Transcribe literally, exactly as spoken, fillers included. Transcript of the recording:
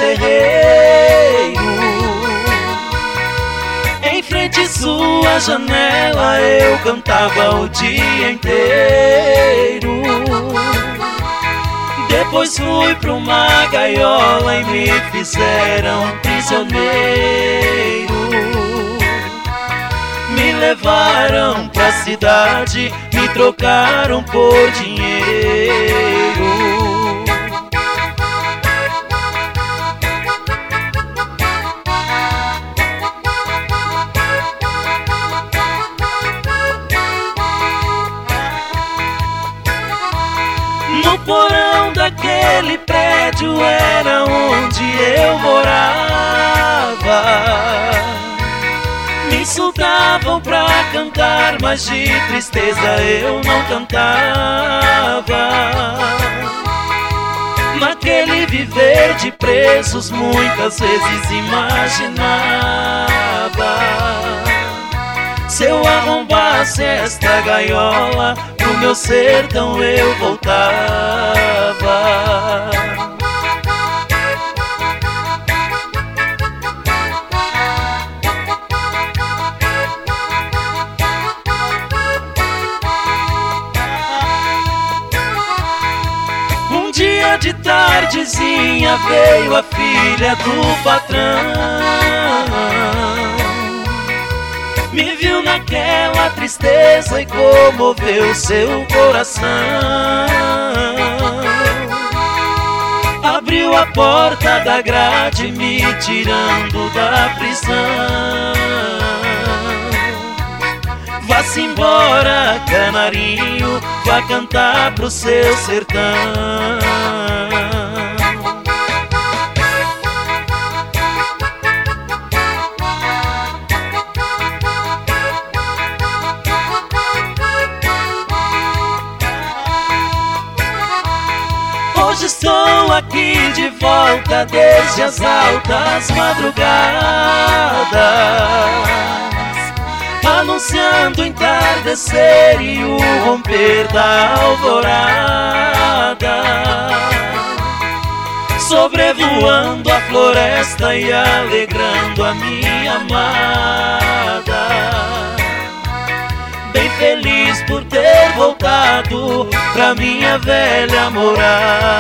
terreiro. Em frente à sua janela eu cantava o dia inteiro. Depois fui pra uma gaiola e me fizeram prisioneiro. Me levaram pra cidade, me trocaram por dinheiro. No porão daquele prédio era onde eu morava. Me insultavam pra cantar, mas de tristeza eu não cantava. Naquele viver de presos muitas vezes imaginava: se eu arrombasse esta gaiola, pro meu sertão eu voltava. Um dia de tardezinha veio a filha do patrão. Me viu naquela tristeza e comoveu seu coração. Abriu a porta da grade me tirando da prisão. Vá-se embora, canarinho, vá cantar pro seu sertão. Hoje estou aqui de volta desde as altas madrugadas, anunciando o entardecer e o romper da alvorada, sobrevoando a floresta e alegrando a minha amada. Bem feliz por ter voltado pra minha velha morada.